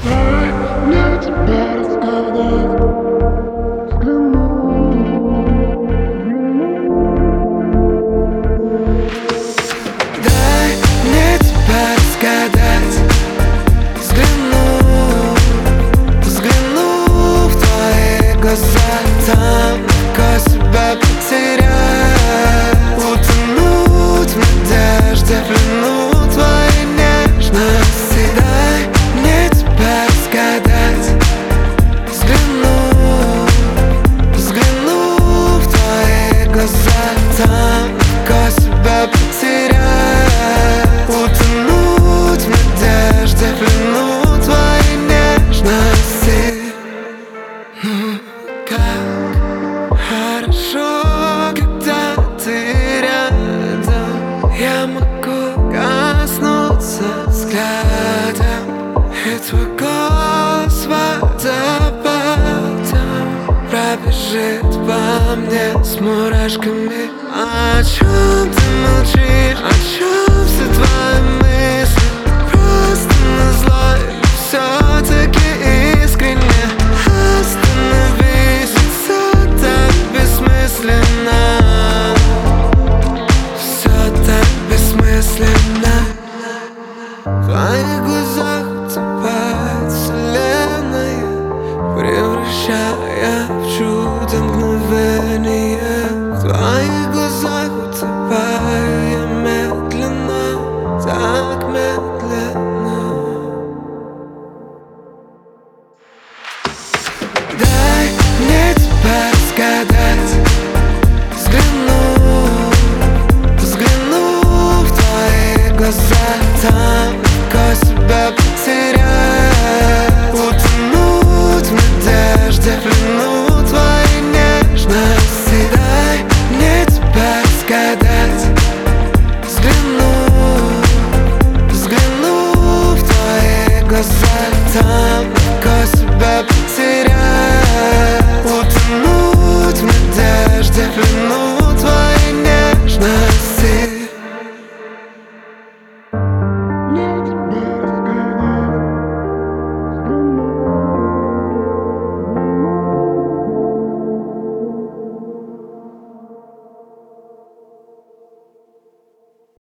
Дай мне тебя разгадать, дай мне тебя разгадать, взгляну в твои глаза, там легко себя потерять, утонуть в надежде, в плену твоей нежности. Дай мне тебя разгадать, взгляну в твои глаза, там легко себя потерять, утонуть в надежде, в плену твоей нежности. Ну как хорошо, когда ты рядом, я могу коснуться взглядом, и твой голос водопадом пробежит по мне с мурашками. О чем ты молчишь? О чем все твои мысли? Просто назло или все-таки искренне? Остановись, ведь все так бессмысленно, все так бессмысленно. В твоих глазах утопает вселенная, превращая в чудо мгновение. В твоих глазах утопаю я медленно, так медленно. Дай мне тебя разгадать, взгляну в твои глаза, там легко себя потерять, утонуть в надежде, в плену